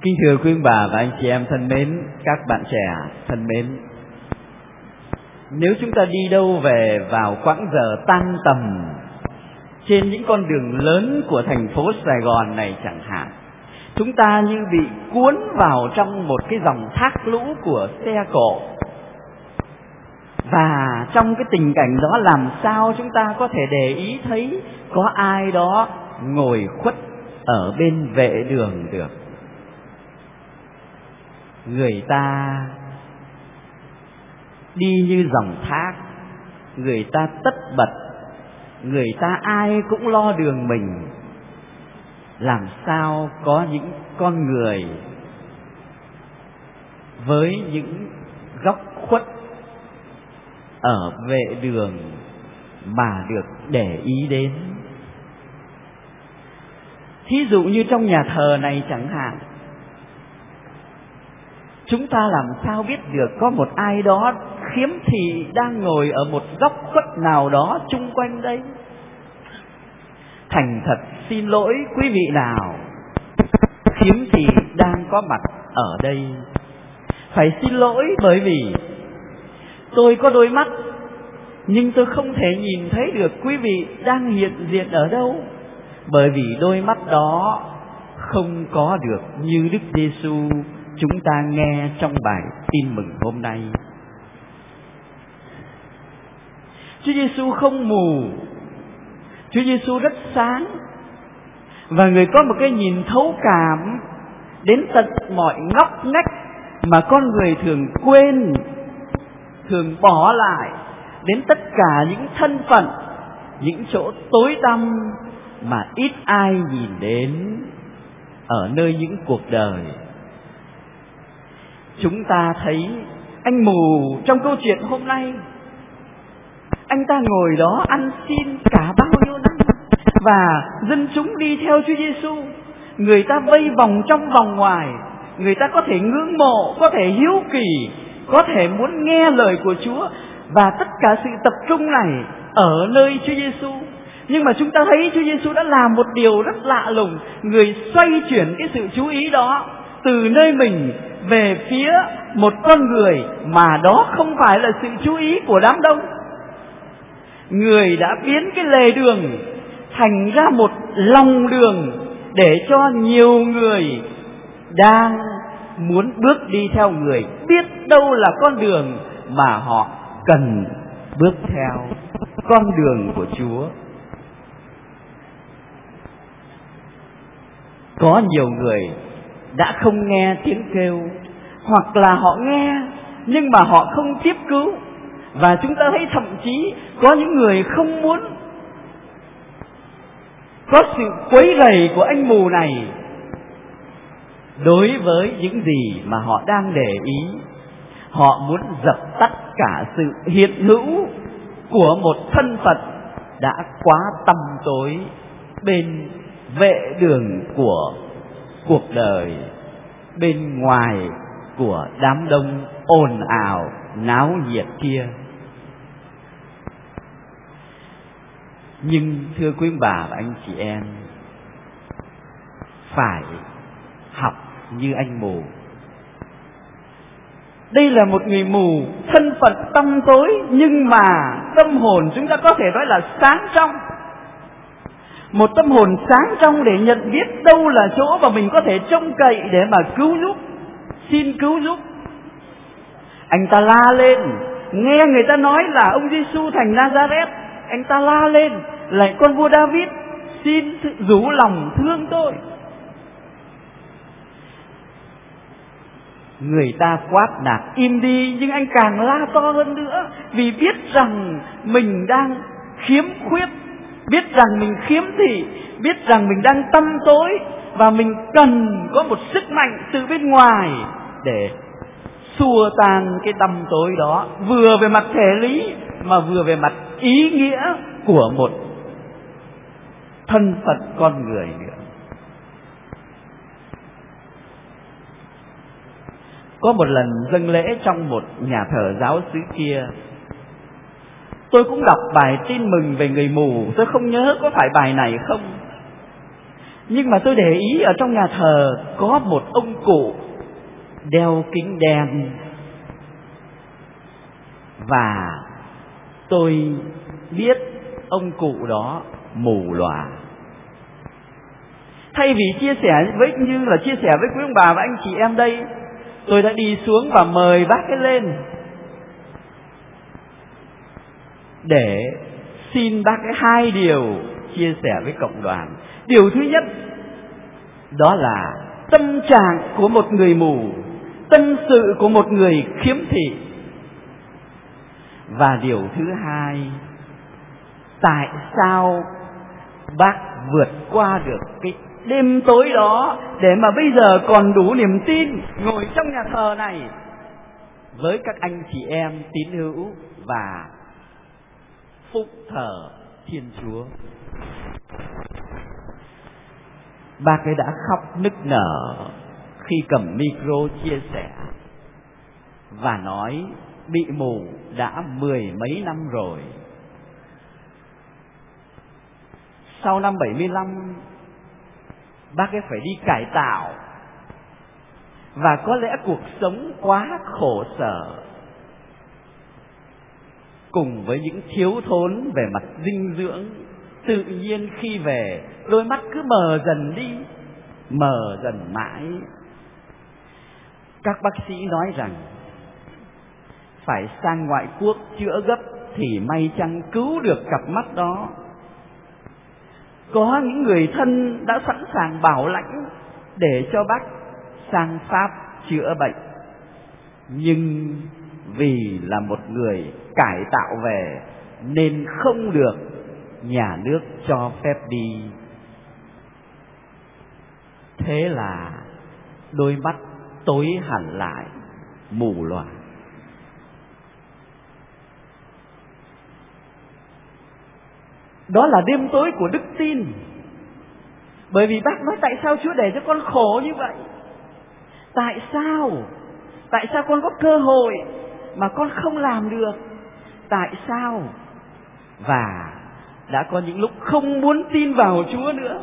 Kính thưa quý ông bà và anh chị em thân mến, các bạn trẻ thân mến, nếu chúng ta đi đâu về vào quãng giờ tan tầm trên những con đường lớn của thành phố Sài Gòn này chẳng hạn, chúng ta như bị cuốn vào trong một cái dòng thác lũ của xe cộ. Và trong cái tình cảnh đó, làm sao chúng ta có thể để ý thấy có ai đó ngồi khuất ở bên vệ đường được? Người ta đi như dòng thác, người ta tất bật, người ta ai cũng lo đường mình. Làm sao có những con người với những góc khuất ở vệ đường mà được để ý đến? Thí dụ như trong nhà thờ này chẳng hạn, chúng ta làm sao biết được có một ai đó khiếm thị đang ngồi ở một góc khuất nào đó chung quanh đây? Thành thật xin lỗi quý vị nào khiếm thị đang có mặt ở đây. Phải xin lỗi bởi vì tôi có đôi mắt, nhưng tôi không thể nhìn thấy được quý vị đang hiện diện ở đâu, bởi vì đôi mắt đó không có được như Đức Giêsu chúng ta nghe trong bài tin mừng hôm nay. Chúa Giêsu không mù, Chúa Giêsu rất sáng, và người có một cái nhìn thấu cảm đến tận mọi ngóc ngách mà con người thường quên, thường bỏ lại, đến tất cả những thân phận, những chỗ tối tăm mà ít ai nhìn đến ở nơi những cuộc đời. Chúng ta thấy anh mù trong câu chuyện hôm nay, anh ta ngồi đó ăn xin cả bao nhiêu năm, và dân chúng đi theo Chúa Giêsu, người ta vây vòng trong vòng ngoài, người ta có thể ngưỡng mộ, có thể hiếu kỳ, có thể muốn nghe lời của Chúa, và tất cả sự tập trung này ở nơi Chúa Giêsu. Nhưng mà chúng ta thấy Chúa Giêsu đã làm một điều rất lạ lùng, người xoay chuyển cái sự chú ý đó từ nơi mình về phía một con người mà đó không phải là sự chú ý của đám đông. Người đã biến cái lề đường thành ra một lòng đường để cho nhiều người đang muốn bước đi theo người biết đâu là con đường mà họ cần bước theo, con đường của Chúa. Có nhiều người đã không nghe tiếng kêu, hoặc là họ nghe nhưng mà họ không tiếp cứu. Và chúng ta thấy thậm chí có những người không muốn có sự quấy rầy của anh mù này đối với những gì mà họ đang để ý. Họ muốn dập tắt cả sự hiện hữu của một thân phận đã quá tăm tối bên vệ đường của cuộc đời, bên ngoài của đám đông ồn ào náo nhiệt kia. Nhưng thưa quý bà và anh chị em, phải học như anh mù. Đây là một người mù, thân phận tăm tối, nhưng mà tâm hồn chúng ta có thể nói là sáng trong. Một tâm hồn sáng trong để nhận biết đâu là chỗ mà mình có thể trông cậy để mà cứu giúp, xin cứu giúp. Anh ta la lên, nghe người ta nói là ông Giêsu thành Nazareth, anh ta la lên: lạy con vua David, xin rủ lòng thương tôi. Người ta quát nạt im đi, nhưng anh càng la to hơn nữa, vì biết rằng mình đang khiếm khuyết, biết rằng mình khiếm thị, biết rằng mình đang tăm tối, và mình cần có một sức mạnh từ bên ngoài để xua tan cái tăm tối đó, vừa về mặt thể lý mà vừa về mặt ý nghĩa của một thân phận con người nữa. Có một lần dâng lễ trong một nhà thờ giáo xứ kia, tôi cũng đọc bài tin mừng về người mù. Tôi không nhớ có phải bài này không, Nhưng mà tôi để ý ở trong nhà thờ có một ông cụ đeo kính đen, và tôi biết ông cụ đó mù lòa. Thay vì chia sẻ như là chia sẻ với quý ông bà và anh chị em đây, tôi đã đi xuống và mời bác ấy lên để xin bác ấy hai điều chia sẻ với cộng đoàn. Điều thứ nhất đó là tâm trạng của một người mù, tâm sự của một người khiếm thị. Và điều thứ hai, tại sao bác vượt qua được cái đêm tối đó để mà bây giờ còn đủ niềm tin ngồi trong nhà thờ này với các anh chị em tín hữu và phụng thờ Thiên Chúa. Bác ấy đã khóc nức nở khi cầm micro chia sẻ và nói bị mù đã 10 mấy năm rồi. Sau năm 75, bác ấy phải đi cải tạo, và có lẽ cuộc sống quá khổ sở cùng với những thiếu thốn về mặt dinh dưỡng, tự nhiên khi về đôi mắt cứ mờ dần đi, mờ dần mãi. Các bác sĩ nói rằng phải sang ngoại quốc chữa gấp thì may chăng cứu được cặp mắt đó. Có những người thân đã sẵn sàng bảo lãnh để cho bác sang Pháp chữa bệnh, nhưng vì là một người cải tạo về nên không được nhà nước cho phép đi. Thế là đôi mắt tối hẳn lại, mù lòa. Đó là đêm tối của đức tin. Bởi vì bác nói tại sao Chúa để cho con khổ như vậy? Tại sao? Tại sao con có cơ hội mà con không làm được? Tại sao? Và đã có những lúc không muốn tin vào Chúa nữa.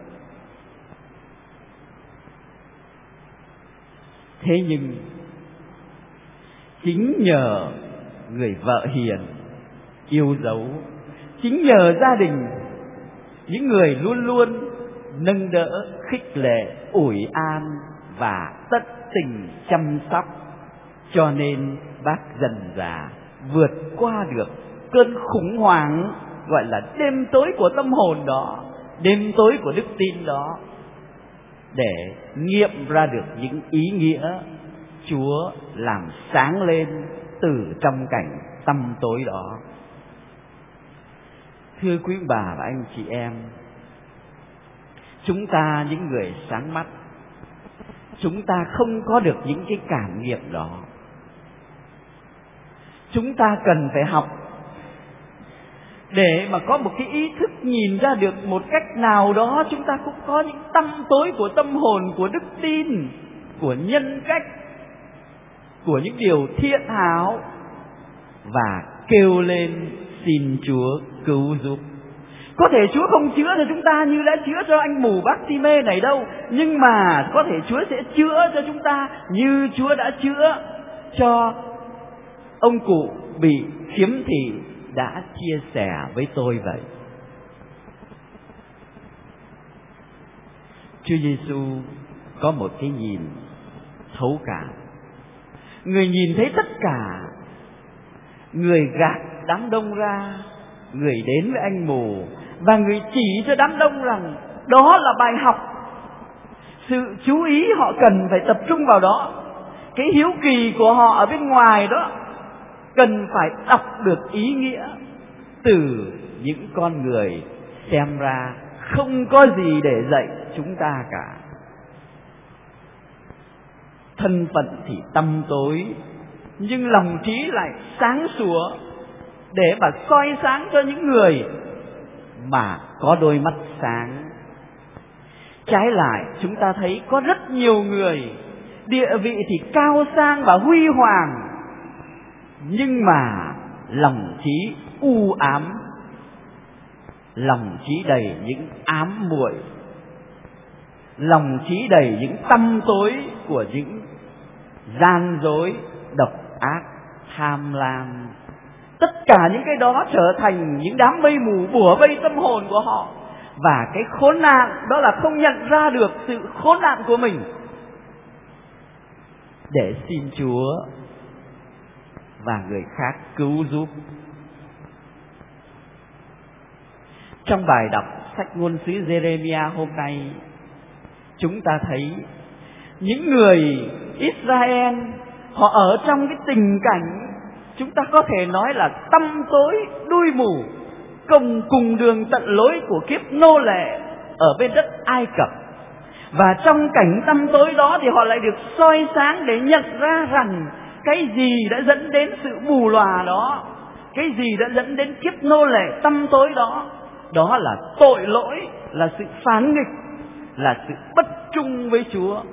Thế nhưng chính nhờ người vợ hiền, yêu dấu, chính nhờ gia đình, những người luôn luôn nâng đỡ, khích lệ, ủi an và tận tình chăm sóc, cho nên bác dần dà vượt qua được cơn khủng hoảng gọi là đêm tối của tâm hồn đó, đêm tối của đức tin đó, để nghiệm ra được những ý nghĩa Chúa làm sáng lên từ trong cảnh tăm tối đó. Thưa quý bà và anh chị em, chúng ta những người sáng mắt, chúng ta không có được những cái cảm nghiệm đó. Chúng ta cần phải học để mà có một cái ý thức nhìn ra được một cách nào đó chúng ta cũng có những tăm tối của tâm hồn, của đức tin, của nhân cách, của những điều thiện hảo, và kêu lên xin Chúa cứu giúp. Có thể Chúa không chữa cho chúng ta như đã chữa cho anh mù Bác-ti-mê này đâu, nhưng mà có thể Chúa sẽ chữa cho chúng ta như Chúa đã chữa cho ông cụ bị khiếm thị đã chia sẻ với tôi vậy. Chúa Giêsu có một cái nhìn thấu cảm. Người nhìn thấy tất cả, người gạt đám đông ra, người đến với anh mù và người chỉ cho đám đông rằng đó là bài học. Sự chú ý họ cần phải tập trung vào đó. Cái hiếu kỳ của họ ở bên ngoài đó cần phải đọc được ý nghĩa từ những con người xem ra không có gì để dạy chúng ta cả. Thân phận thì tăm tối, nhưng lòng trí lại sáng sủa để mà soi sáng cho những người mà có đôi mắt sáng. Trái lại, chúng ta thấy có rất nhiều người địa vị thì cao sang và huy hoàng, nhưng mà lòng trí u ám, lòng trí đầy những ám muội. lòng trí đầy những tăm tối của những gian dối, độc ác, tham lam. Tất cả những cái đó trở thành những đám mây mù bủa vây tâm hồn của họ. Và cái khốn nạn đó là không nhận ra được sự khốn nạn của mình, để xin Chúa và người khác cứu giúp. Trong bài đọc sách ngôn sứ Giê-rê-mi-a hôm nay, chúng ta thấy những người Israel họ ở trong cái tình cảnh chúng ta có thể nói là tăm tối đuôi mù, cùng đường tận lối của kiếp nô lệ ở bên đất Ai Cập. Và trong cảnh tăm tối đó thì họ lại được soi sáng để nhận ra rằng cái gì đã dẫn đến sự mù lòa đó, cái gì đã dẫn đến kiếp nô lệ tăm tối đó. Đó là tội lỗi, là sự phản nghịch, là sự bất trung với Chúa.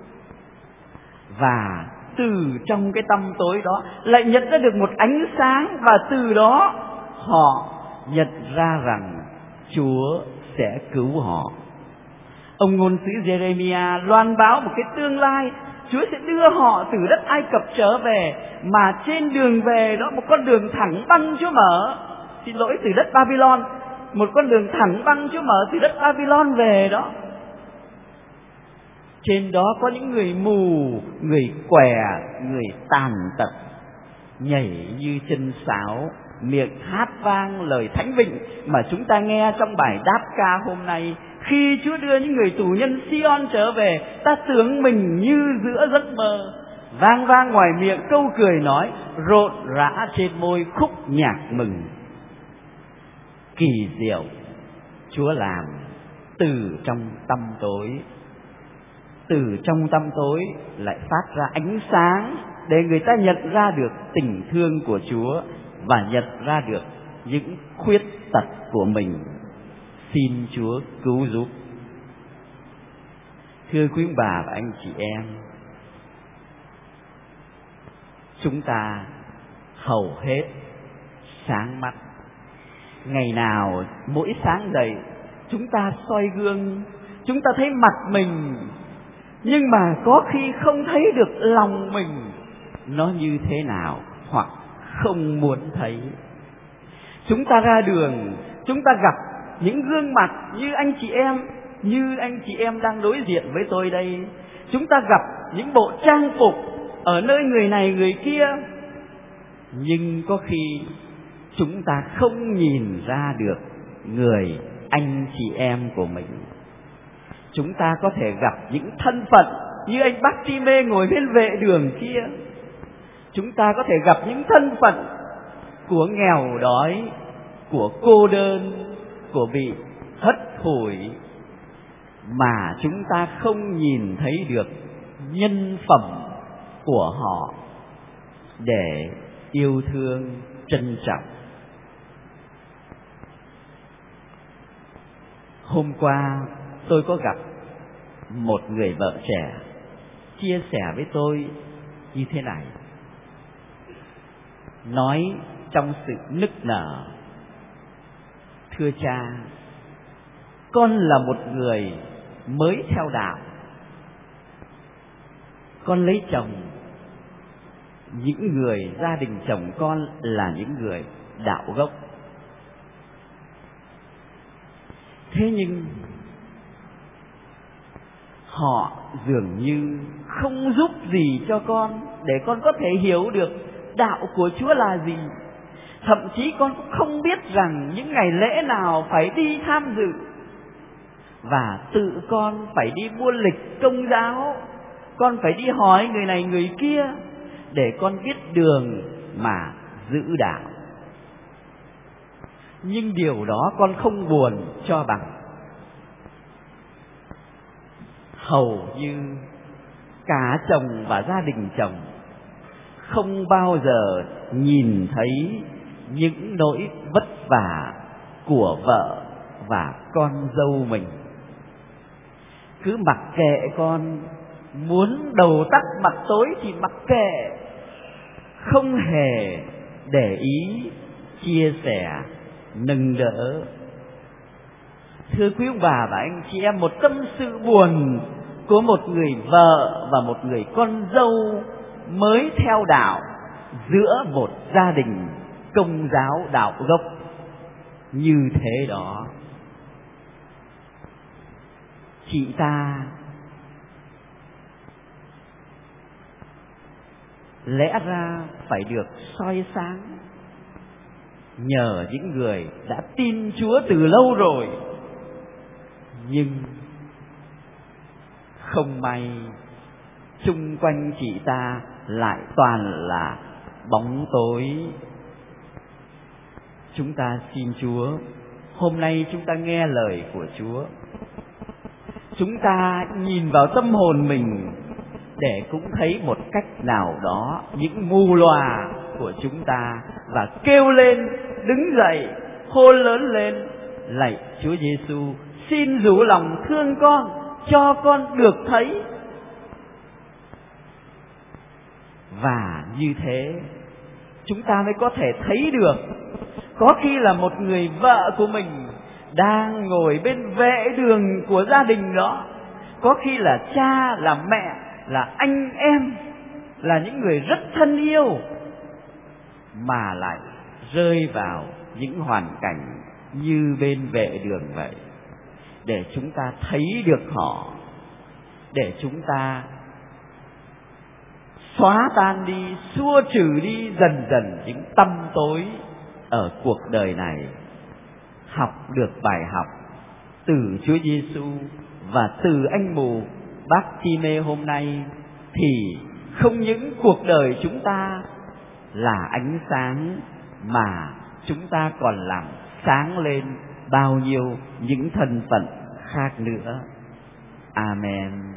Và từ trong cái tăm tối đó lại nhận ra được một ánh sáng, và từ đó họ nhận ra rằng Chúa sẽ cứu họ. Ông ngôn sứ Giê-rê-mi-a loan báo một cái tương lai, Chúa sẽ đưa họ từ đất Ai Cập trở về, mà trên đường về đó một con đường thẳng băng Chúa mở. Xin lỗi, từ đất Babylon, một con đường thẳng băng Chúa mở từ đất Babylon về đó. Trên đó có những người mù, người què, người tàn tật, nhảy như chân sáo, miệng hát vang lời thánh vịnh mà chúng ta nghe trong bài đáp ca hôm nay. Khi Chúa đưa những người tù nhân Sion trở về, ta tưởng mình như giữa giấc mơ. Vang vang ngoài miệng câu cười nói, rộn rã trên môi khúc nhạc mừng. Kỳ diệu Chúa làm từ trong tăm tối. Từ trong tăm tối lại phát ra ánh sáng để người ta nhận ra được tình thương của Chúa và nhận ra được những khuyết tật của mình. Xin Chúa cứu giúp. Thưa quý bà và anh chị em, chúng ta hầu hết sáng mắt. Ngày nào mỗi sáng dậy chúng ta soi gương, chúng ta thấy mặt mình, nhưng mà có khi không thấy được lòng mình nó như thế nào, hoặc không muốn thấy. Chúng ta ra đường, chúng ta gặp những gương mặt như anh chị em đang đối diện với tôi đây. Chúng ta gặp những bộ trang phục ở nơi người này người kia, nhưng có khi chúng ta không nhìn ra được người anh chị em của mình. Chúng ta có thể gặp những thân phận như anh Bác-ti-mê ngồi bên vệ đường kia. Chúng ta có thể gặp những thân phận của nghèo đói, của cô đơn, của bị hất hủi, mà chúng ta không nhìn thấy được nhân phẩm của họ để yêu thương, trân trọng. Hôm qua tôi có gặp một người vợ trẻ chia sẻ với tôi như thế này, nói trong sự nức nở: thưa cha, con là một người mới theo đạo, con lấy chồng, những người gia đình chồng con là những người đạo gốc. Thế nhưng họ dường như không giúp gì cho con để con có thể hiểu được đạo của Chúa là gì. Thậm chí con cũng không biết rằng những ngày lễ nào phải đi tham dự, và tự con phải đi buôn lịch công giáo, con phải đi hỏi người này người kia để con biết đường mà giữ đạo. Nhưng điều đó con không buồn cho bằng. Hầu như cả chồng và gia đình chồng không bao giờ nhìn thấy những nỗi vất vả của vợ và con dâu mình. Cứ mặc kệ con, muốn đầu tắt mặt tối thì mặc kệ, không hề để ý, chia sẻ, nâng đỡ. Thưa quý ông bà và anh chị em, một tâm sự buồn của một người vợ và một người con dâu mới theo đạo giữa một gia đình Công giáo đạo gốc như thế đó. Chị ta lẽ ra phải được soi sáng nhờ những người đã tin Chúa từ lâu rồi, nhưng không may chung quanh chị ta lại toàn là bóng tối. Chúng ta xin Chúa, hôm nay chúng ta nghe lời của Chúa, chúng ta nhìn vào tâm hồn mình để cũng thấy một cách nào đó những mù lòa của chúng ta và kêu lên, đứng dậy, hô lớn lên: lạy Chúa Giêsu, xin rủ lòng thương con, cho con được thấy. Và như thế chúng ta mới có thể thấy được, có khi là một người vợ của mình đang ngồi bên vệ đường của gia đình đó, có khi là cha, là mẹ, là anh em, là những người rất thân yêu, mà lại rơi vào những hoàn cảnh như bên vệ đường vậy. Để chúng ta thấy được họ, để chúng ta xóa tan đi, xua trừ đi dần dần những tăm tối ở cuộc đời này, học được bài học từ Chúa Giêsu và từ anh mù Bác-ti-mê hôm nay, thì không những cuộc đời chúng ta là ánh sáng, mà chúng ta còn làm sáng lên bao nhiêu những thân phận khác nữa. Amen.